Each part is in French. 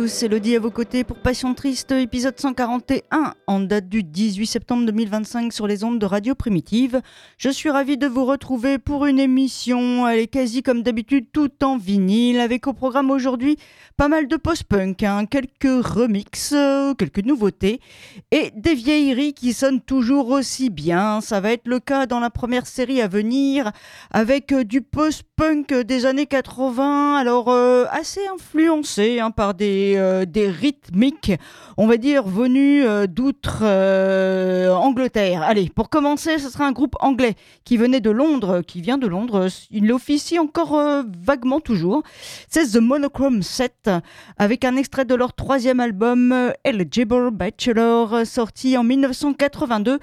tous, Elodie à vos côtés pour Passion Triste, épisode 141, en date du 18 septembre 2025 sur les ondes de Radio Primitive. Je suis ravie de vous retrouver pour une émission, elle est quasi comme d'habitude tout en vinyle, avec au programme aujourd'hui pas mal de post-punk, quelques remixes, quelques nouveautés et des vieilleries qui sonnent toujours aussi bien. Ça va être le cas dans la première série à venir avec du post-punk des années 80, alors assez influencé par des rythmiques, on va dire, venus d'outre-Angleterre. Allez, pour commencer, ce sera un groupe anglais qui vient de Londres. Il officie encore vaguement toujours. C'est The Monochrome Set, avec un extrait de leur troisième album, Eligible Bachelor, sorti en 1982,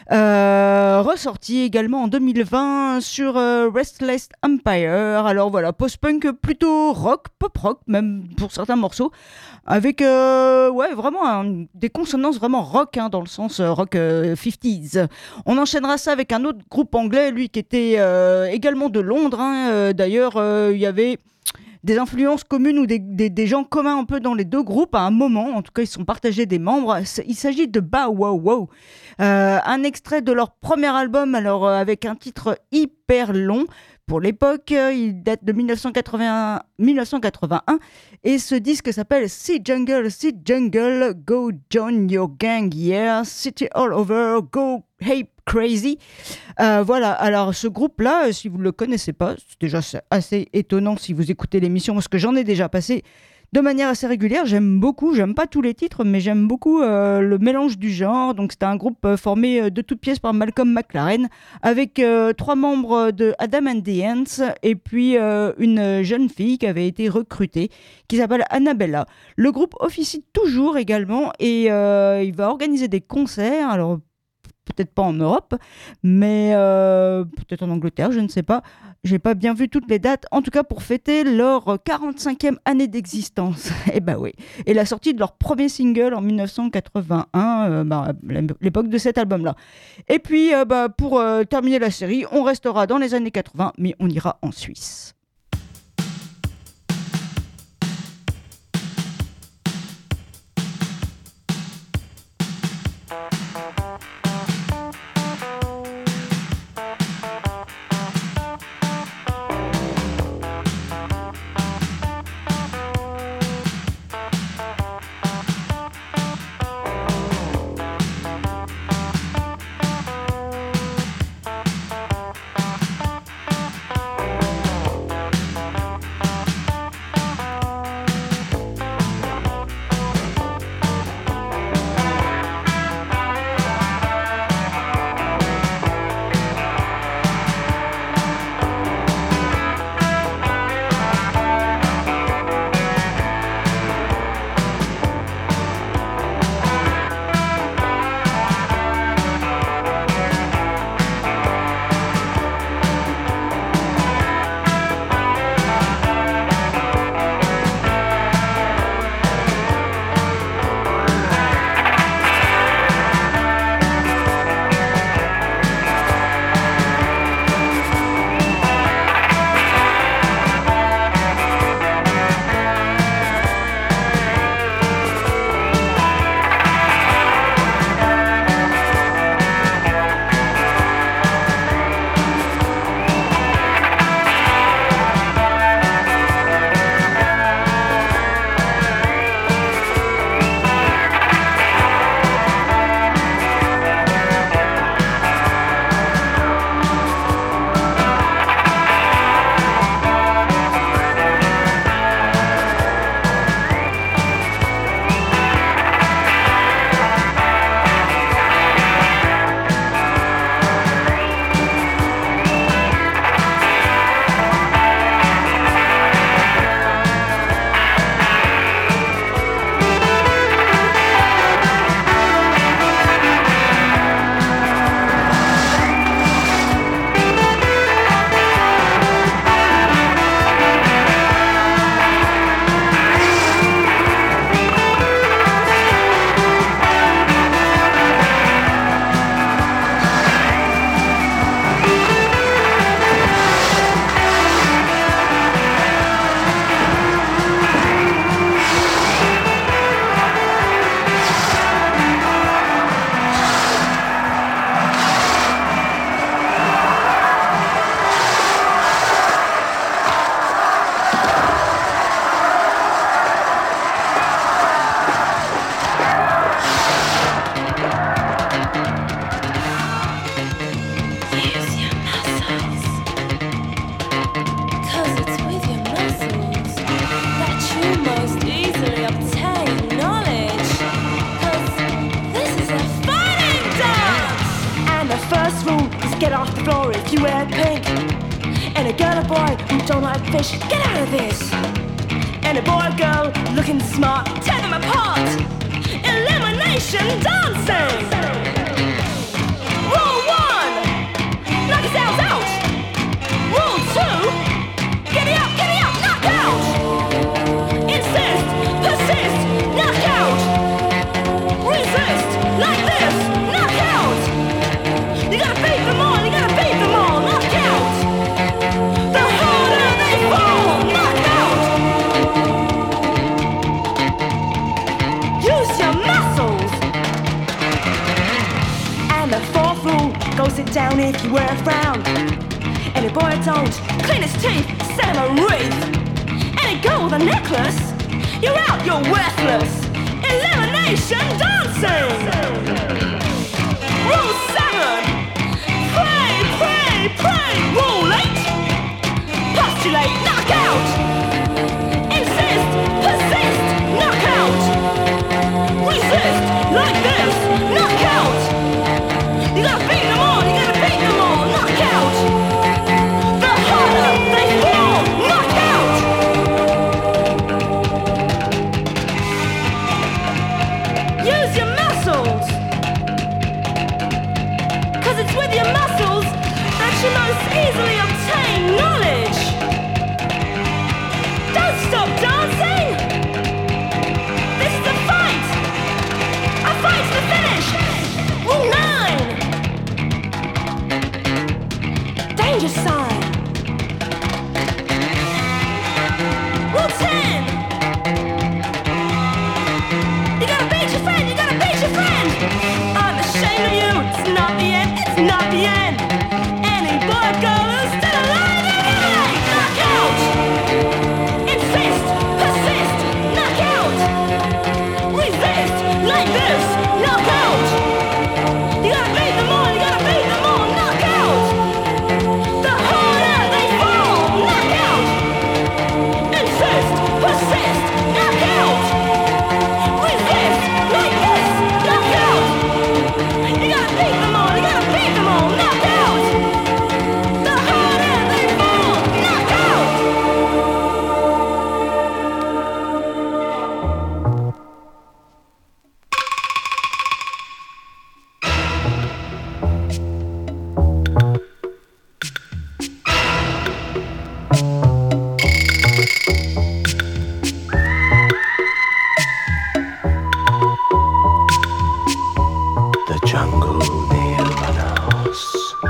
ressorti également en 2020 sur Restless Empire. Alors voilà, post-punk plutôt rock, pop-rock, même pour certains morceaux, avec vraiment des consonances vraiment rock, dans le sens rock 50s. On enchaînera ça avec un autre groupe anglais, lui qui était également de Londres. D'ailleurs, il y avait des influences communes ou des gens communs un peu dans les deux groupes à un moment. En tout cas, ils sont partagés des membres. Il s'agit de Bow Wow Wow. Un extrait de leur premier album, alors avec un titre hyper long. Pour l'époque, il date de 1981 et ce disque s'appelle See Jungle, Go Join Your Gang, Yeah, City All Over, Go Hey Crazy. Voilà, alors ce groupe-là, si vous ne le connaissez pas, c'est déjà assez étonnant si vous écoutez l'émission, parce que j'en ai déjà passé de manière assez régulière. J'aime pas tous les titres, mais j'aime beaucoup le mélange du genre. Donc c'était un groupe formé de toutes pièces par Malcolm McLaren, avec 3 membres de Adam and the Ants, et puis une jeune fille qui avait été recrutée, qui s'appelle Annabella. Le groupe officie toujours également, et il va organiser des concerts, alors peut-être pas en Europe, mais peut-être en Angleterre, je ne sais pas. J'ai pas bien vu toutes les dates, en tout cas pour fêter leur 45e année d'existence. Et bah oui. Et la sortie de leur premier single en 1981, l'époque de cet album-là. Et puis, pour terminer la série, on restera dans les années 80, mais on ira en Suisse. first rule is get off the floor if you wear pink. And a girl or boy who don't like fish, get out of this. And a boy or girl looking smart, tear them apart. Elimination dancing. Rule 1, knock yourselves out. Rule 2, giddy up, knock out. Insist, persist, knock out. Resist, like this, knock out. You gotta beat them all, knock out. The harder they fall, knock out. Use your muscles. And the fourth rule, go sit down if you wear a frown. And a boy don't clean his teeth, set him a wreath. And a girl with a necklace, you're out, you're worthless. Elimination dancing. Rule 7, pray. Rule 8, postulate, knock out. Insist, persist, knock out. Resist, like this, knock out. You gotta beat them all, knock out. The harder they fall, knock out. Use your muscles. 'Cause it's with your muscles that you most easily obtain knowledge. Don't stop dancing. This is a fight. A fight to the finish. Rule 9. Danger sign. Rule 10. You gotta beat your friend. I'm ashamed of you. It's not the end. Any boy or girl who's still alive, eliminate, knock out. Insist, persist, knock out. Resist, like this, knock out. You gotta beat them all, knock out. The harder they fall, knock out. Insist, persist, knock out. Resist, like this, knock out. You gotta beat them all, knock out. The harder they fall, knock out. The jungle near Manaus,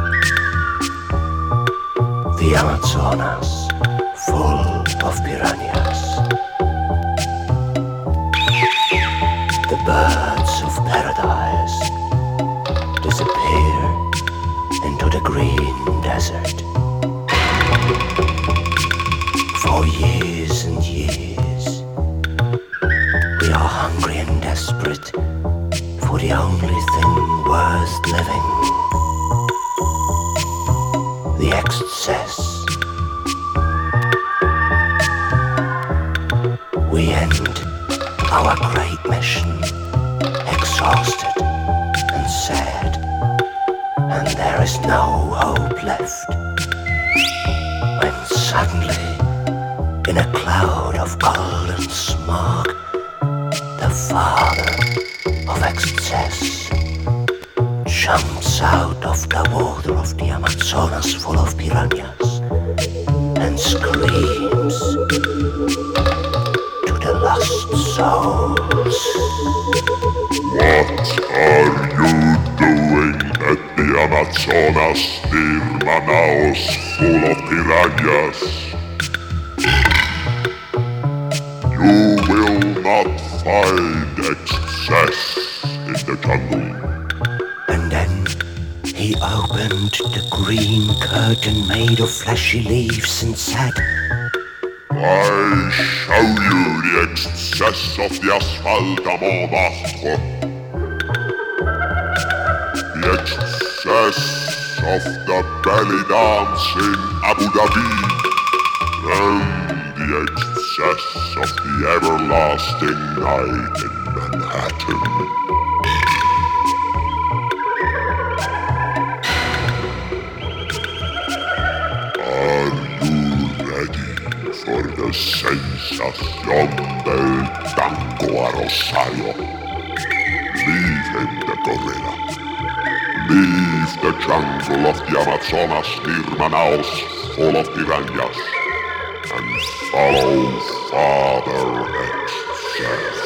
the Amazonas full of piranhas, the birds of paradise disappear into the green desert. For years and years, we are hungry and desperate for the only thing worth living. The excess. We end our great mission exhausted and sad, and there is no hope left. When suddenly, in a cloud of golden smog, the father of excess jumps out of the water of the Amazonas full of piranhas and screams to the lost souls. What are you doing at the Amazonas near Manaus full of piranhas? You will not find excess in the jungle. And then he opened the green curtain made of fleshy leaves and said, I show you the excess of the Asphalta Montmartre. The excess of the belly dance in Abu Dhabi. And the excess of the everlasting night in Manhattan. sensación del tango a Rosario. Leave him the gorilla. Leave the jungle of the Amazonas near Manaus full of piranhas. And follow Father Excess.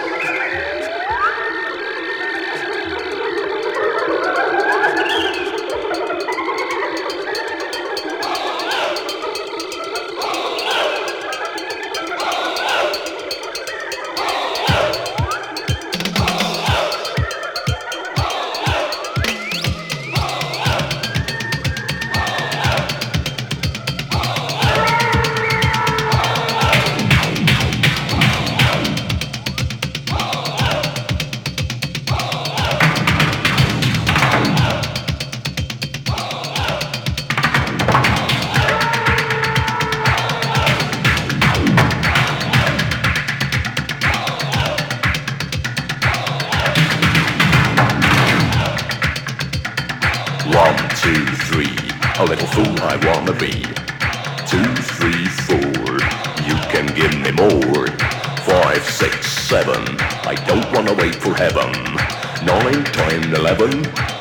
A little fool I wanna be. 2, 3, 4, you can give me more. 5, 6, 7, I don't wanna wait for heaven. 9, 10, 11,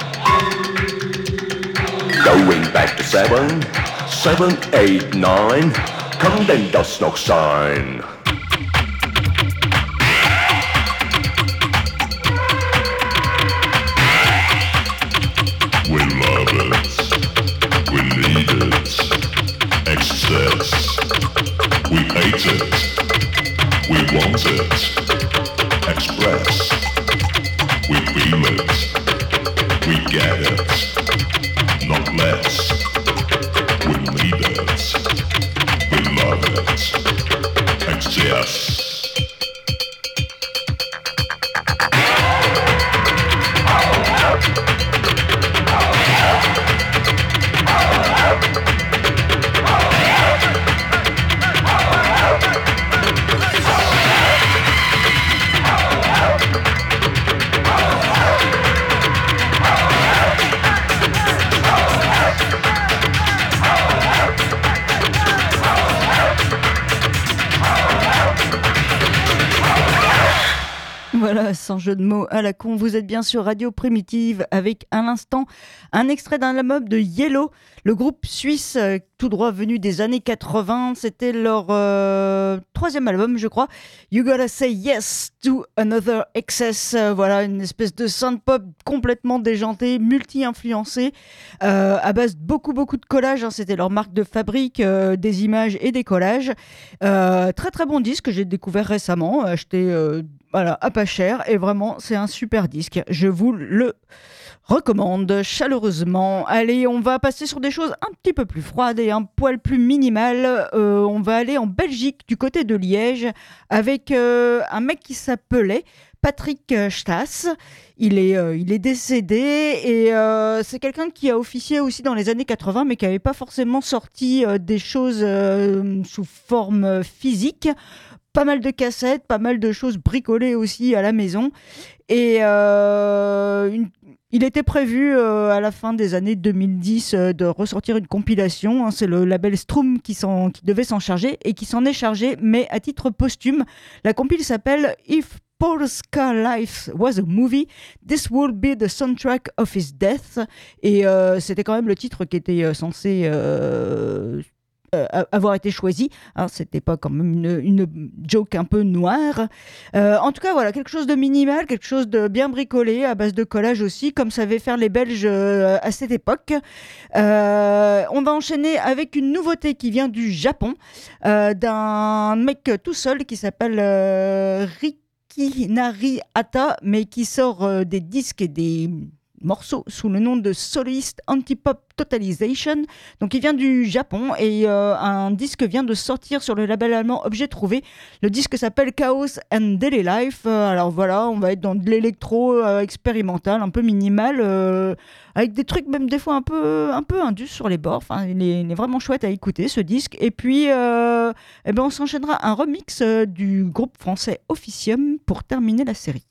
going back to 7. 7, 8, 9, come then does no sign. We love it. We need it. Excess. We hate it. We want it. Express. We feel it. We get it. Not less. We need it. We love it. Excess. Voilà, sans jeu de mots à la con, vous êtes bien sur Radio Primitive avec à l'instant un extrait d'un album de Yellow, le groupe suisse tout droit venu des années 80. C'était leur troisième album, je crois. You Gotta Say Yes to Another Excess. Voilà, une espèce de synth-pop complètement déjanté, multi-influencé, à base de beaucoup de collages. Hein. C'était leur marque de fabrique, des images et des collages. Très très bon disque que j'ai découvert récemment, acheté voilà, à pas cher, et vraiment c'est un super disque, je vous le recommande chaleureusement. Allez, on va passer sur des choses un petit peu plus froides et un poil plus minimales. On va aller en Belgique, du côté de Liège, avec un mec qui s'appelait Patrick Staes. Il est décédé et c'est quelqu'un qui a officié aussi dans les années 80, mais qui n'avait pas forcément sorti des choses sous forme physique. Pas mal de cassettes, pas mal de choses bricolées aussi à la maison. Et il était prévu à la fin des années 2010 de ressortir une compilation. Hein, c'est le label Stroom qui devait s'en charger et qui s'en est chargé, mais à titre posthume. La compile s'appelle If Polska Life was a movie, this would be the soundtrack of his death. Et c'était quand même le titre qui était censé avoir été choisi. Hein, c'était pas quand même une joke un peu noire. En tout cas, voilà, quelque chose de minimal, quelque chose de bien bricolé, à base de collage aussi, comme savaient faire les Belges à cette époque. On va enchaîner avec une nouveauté qui vient du Japon, d'un mec tout seul qui s'appelle Rikinari Hata, mais qui sort des disques et des morceau sous le nom de Soloist Antipop Totalization. Donc il vient du Japon et un disque vient de sortir sur le label allemand Objet Trouvé. Le disque s'appelle Chaos and Daily Life. Alors voilà, on va être dans de l'électro expérimental, un peu minimal, avec des trucs même des fois un peu indus sur les bords. Enfin, il est vraiment chouette à écouter ce disque. Et puis on s'enchaînera un remix du groupe français Officium pour terminer la série.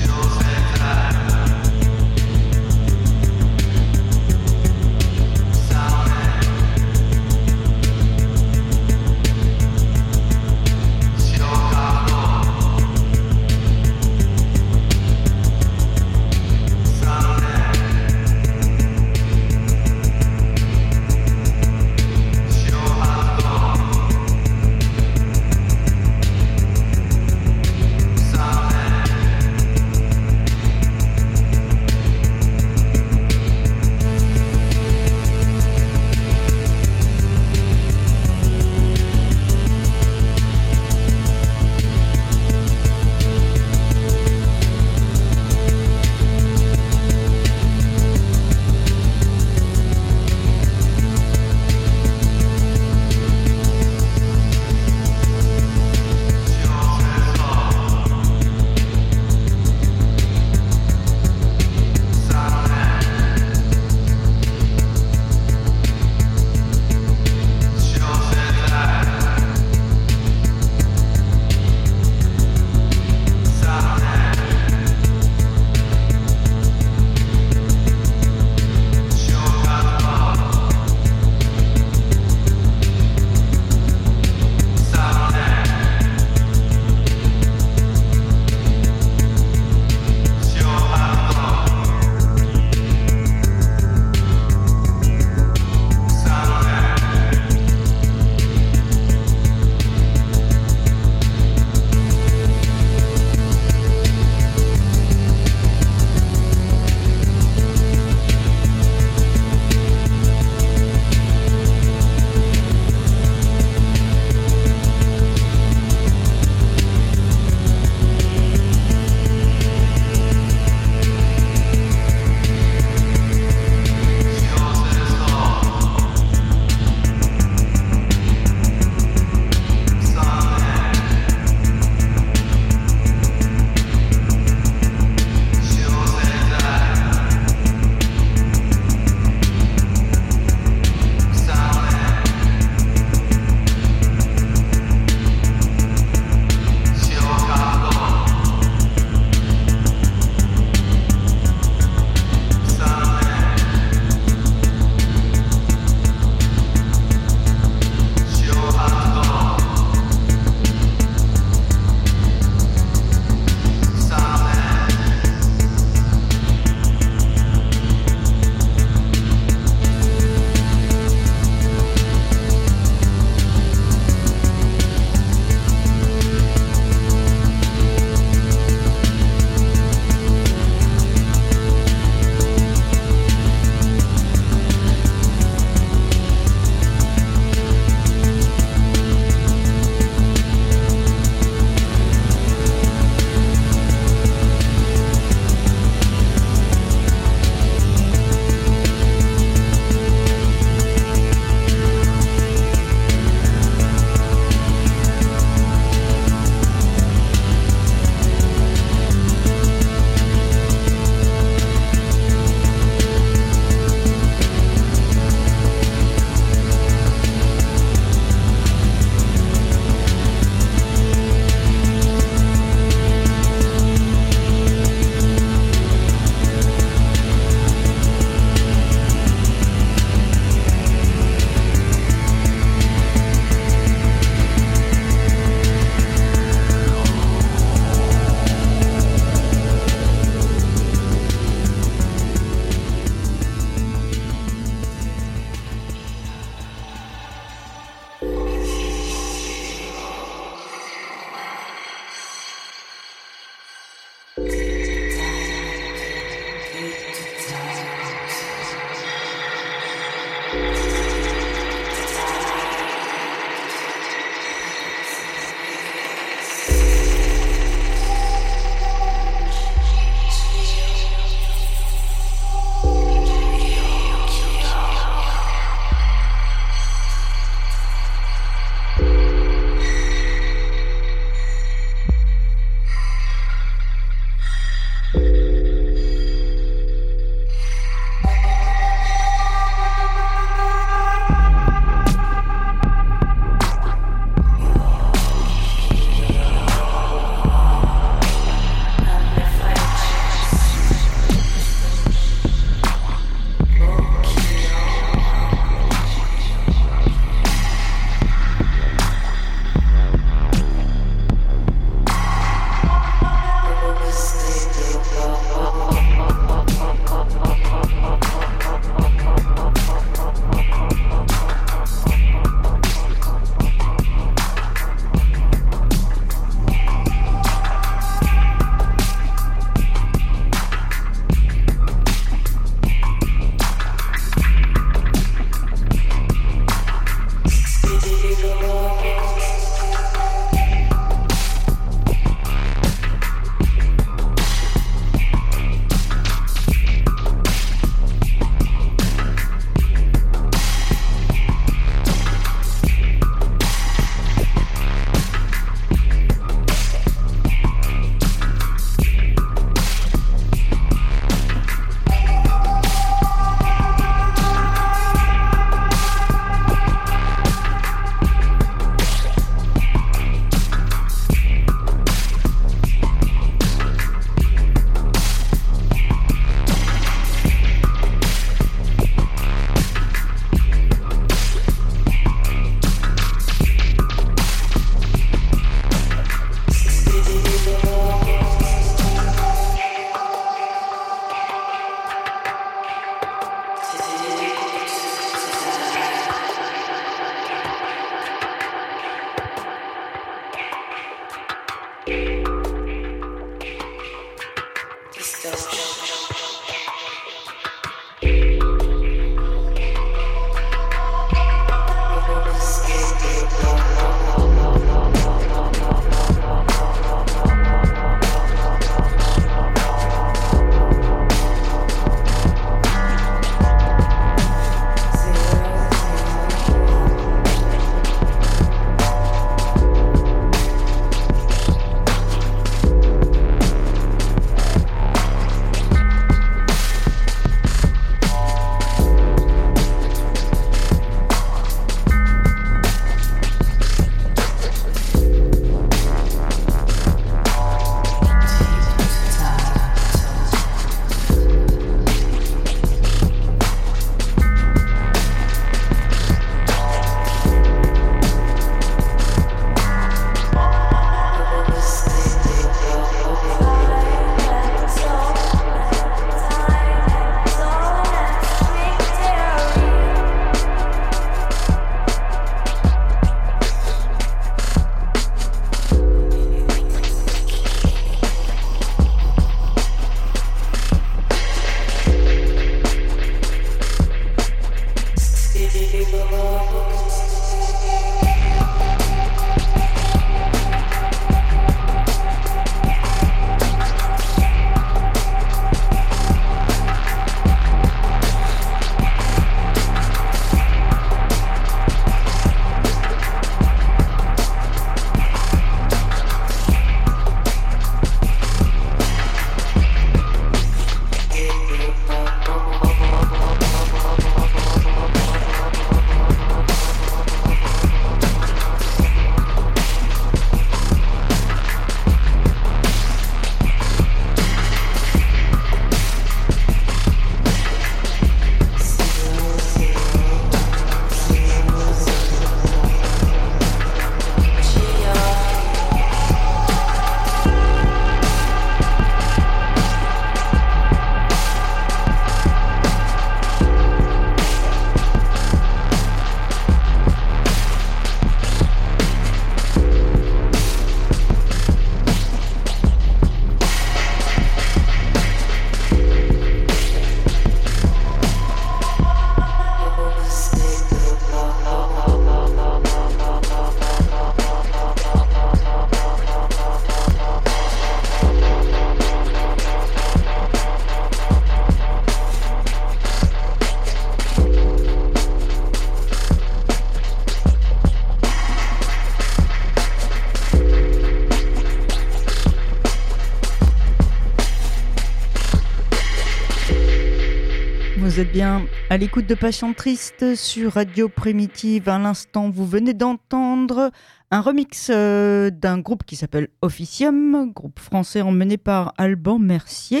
Vous êtes bien à l'écoute de Passion Triste sur Radio Primitive. À l'instant, vous venez d'entendre un remix d'un groupe qui s'appelle Officium, groupe français emmené par Alban Mercier.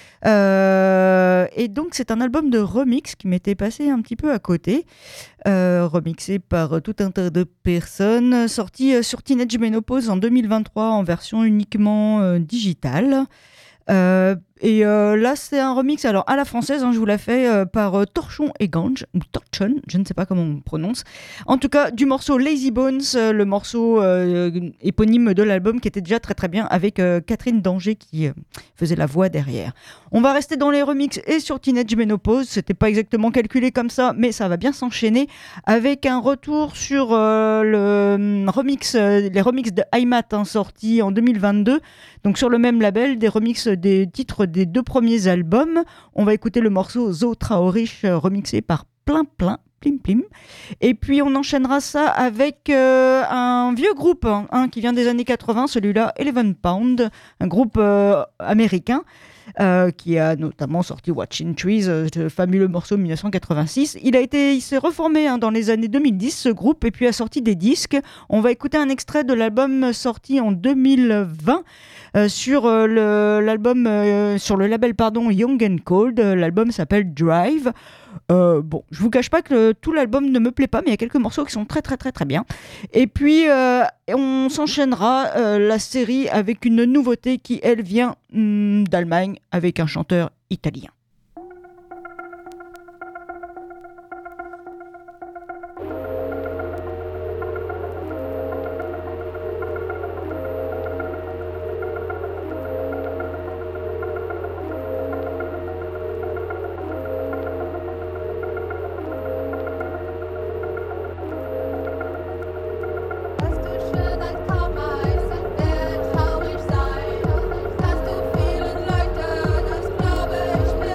Et donc, c'est un album de remix qui m'était passé un petit peu à côté, remixé par tout un tas de personnes, sorti sur Teenage Menopause en 2023 en version uniquement digitale. Là c'est un remix alors à la française, je vous la fais par Torchon et Gange ou Torchon, je ne sais pas comment on prononce, en tout cas du morceau Lazy Bones, le morceau éponyme de l'album qui était déjà très très bien avec Catherine Danger qui faisait la voix derrière. On va rester dans les remixes et sur Teenage Menopause, c'était pas exactement calculé comme ça mais ça va bien s'enchaîner avec un retour sur les remixes de Heimat sortis en 2022, donc sur le même label, des remixes des titres des 2 premiers albums. On va écouter le morceau Zo Traorish remixé par Plein Plim Plim. Et puis on enchaînera ça avec un vieux groupe qui vient des années 80, celui-là, 11 Pound, un groupe américain qui a notamment sorti Watching Trees, le fabuleux morceau 1986. Il s'est reformé dans les années 2010, ce groupe, et puis a sorti des disques. On va écouter un extrait de l'album sorti en 2020 sur le label Young and Cold. L'album s'appelle Drive. Je vous cache pas que tout l'album ne me plaît pas, mais il y a quelques morceaux qui sont très très très très bien. Et puis on s'enchaînera la série avec une nouveauté qui elle vient d'Allemagne avec un chanteur italien. Ich bin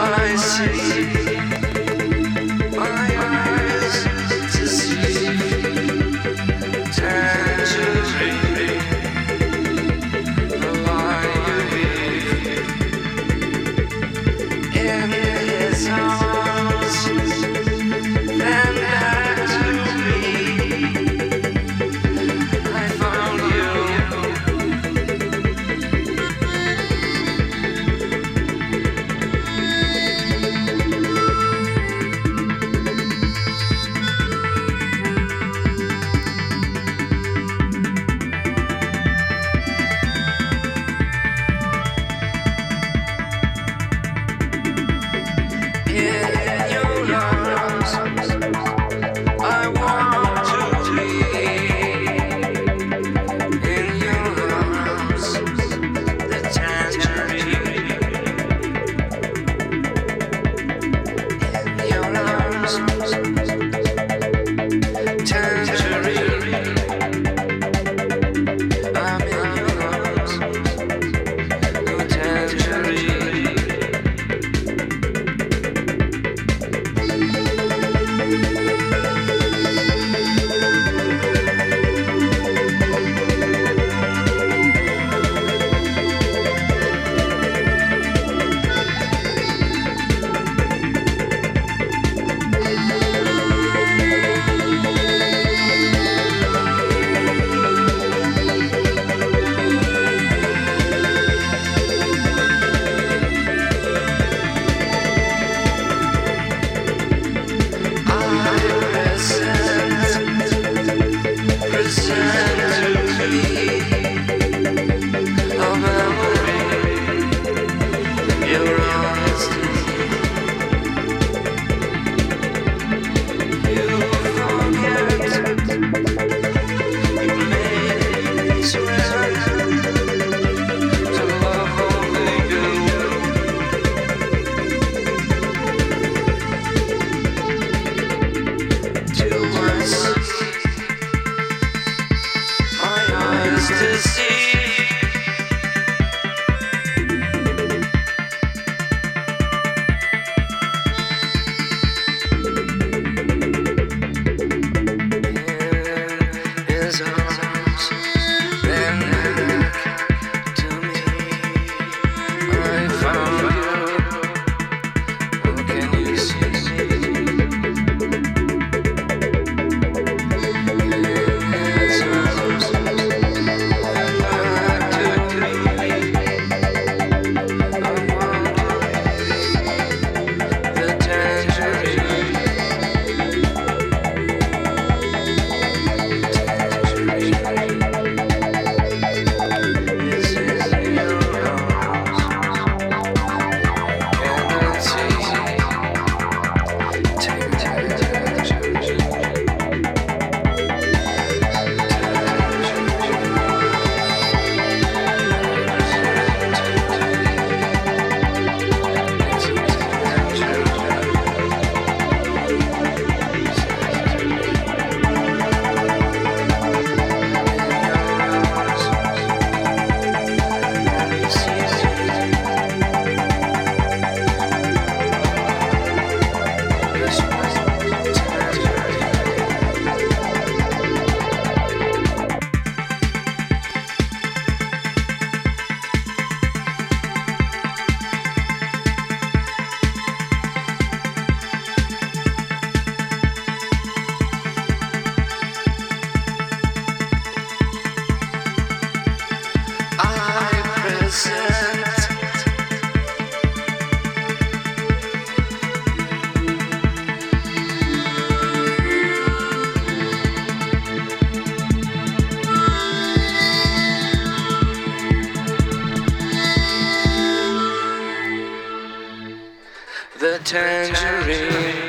tangerine.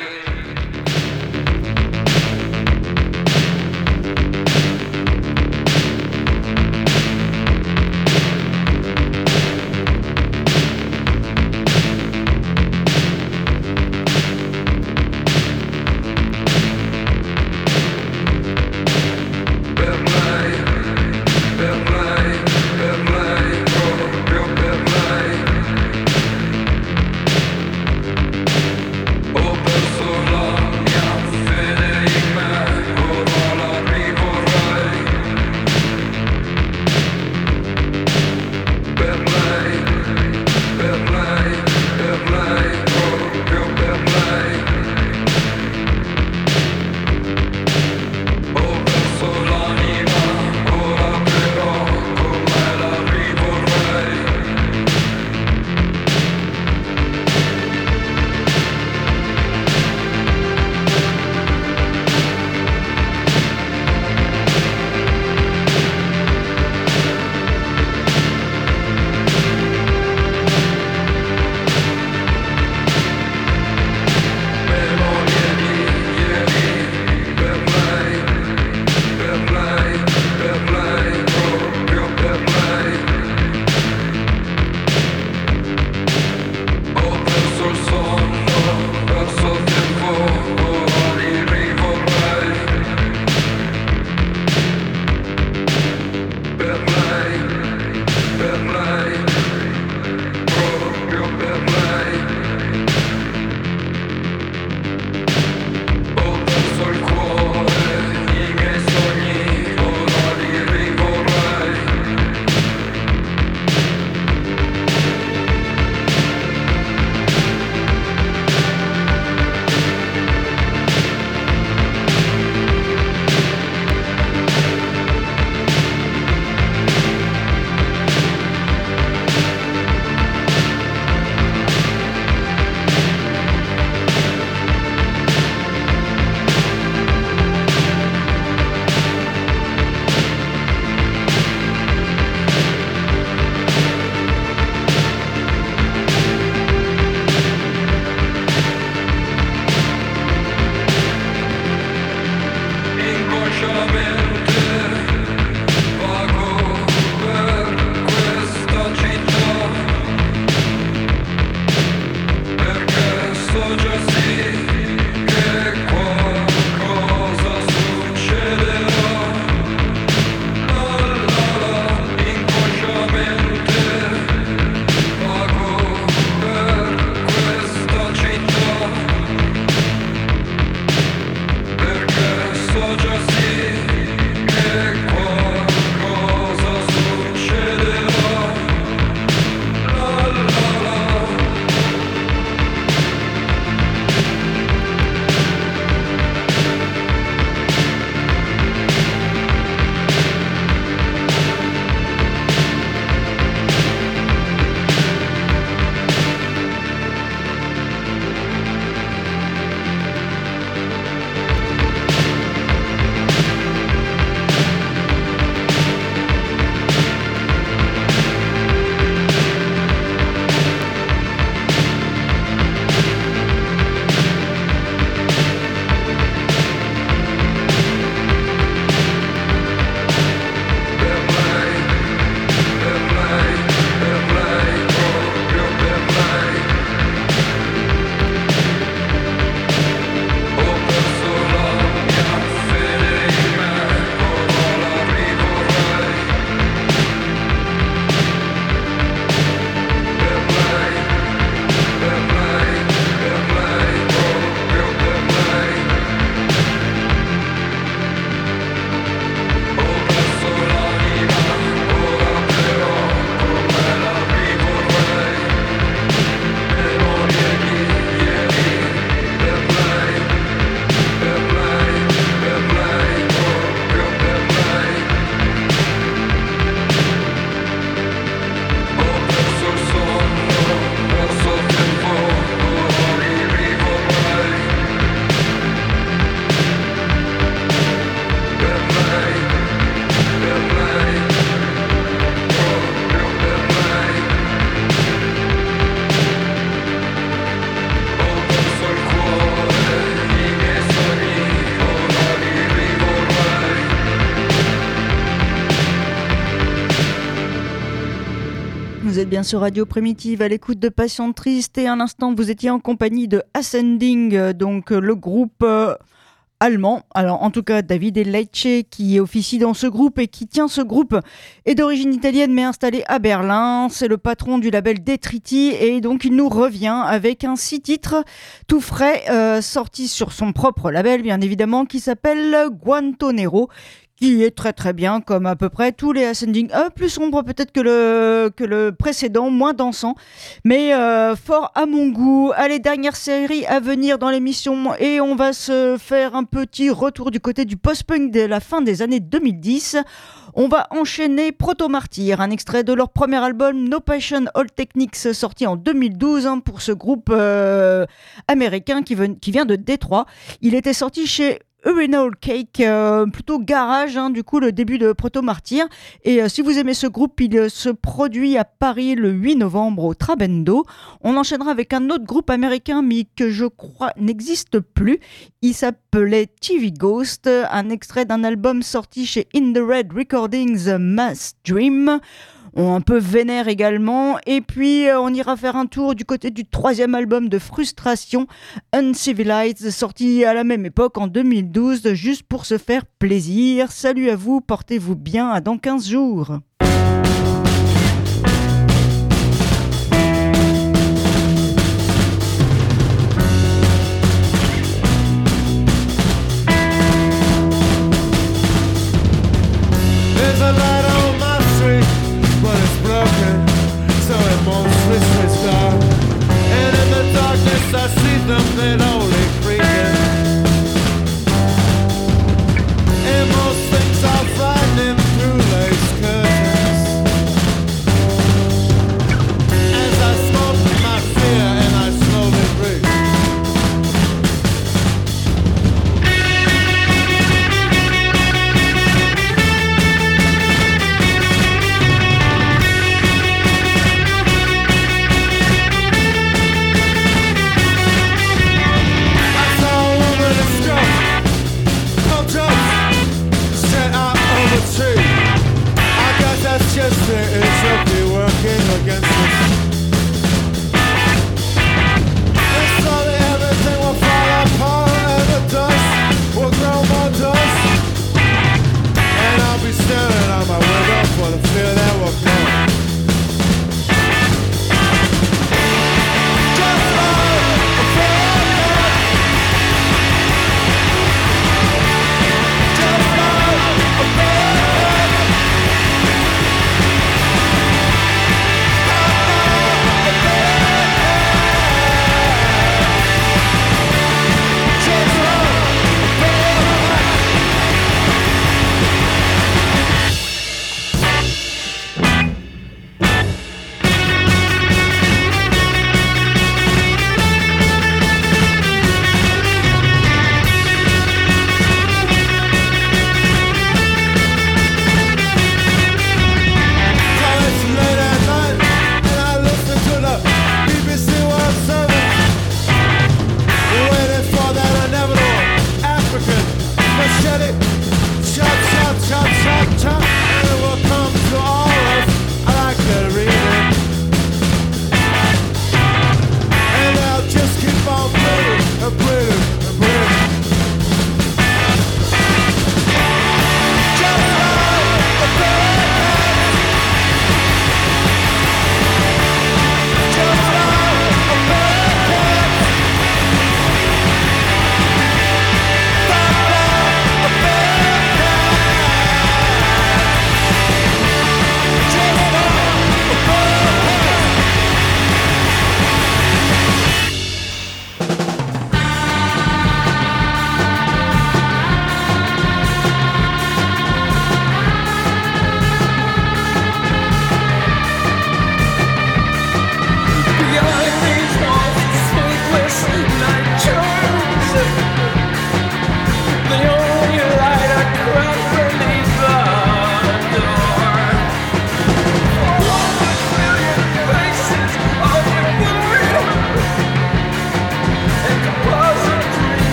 êtes bien sur Radio Primitive à l'écoute de Patiente Triste et à l'instant vous étiez en compagnie de Ascending, donc le groupe allemand. Alors en tout cas David Lecce qui officie dans ce groupe et qui tient ce groupe est d'origine italienne mais installé à Berlin. C'est le patron du label Detriti et donc il nous revient avec un 6 titres tout frais sorti sur son propre label bien évidemment qui s'appelle Guantonero, qui est très très bien comme à peu près tous les Ascending, plus sombre peut-être que le précédent, moins dansant, mais fort à mon goût. Allez, dernière série à venir dans l'émission et on va se faire un petit retour du côté du post-punk de la fin des années 2010. On va enchaîner Proto Martyr, un extrait de leur premier album No Passion All Techniques sorti en 2012 pour ce groupe américain qui vient de Détroit. Il était sorti chez Urinal Cake, plutôt garage, du coup le début de Proto Martyr. Et si vous aimez ce groupe, il se produit à Paris le 8 novembre au Trabendo. On enchaînera avec un autre groupe américain mais que je crois n'existe plus. Il s'appelait TV Ghost, un extrait d'un album sorti chez In The Red Recordings, Mass Dream. Un peu vénère également, et puis on ira faire un tour du côté du troisième album de Frustration, Uncivilized, sorti à la même époque en 2012, juste pour se faire plaisir. Salut à vous, portez-vous bien, à dans 15 jours.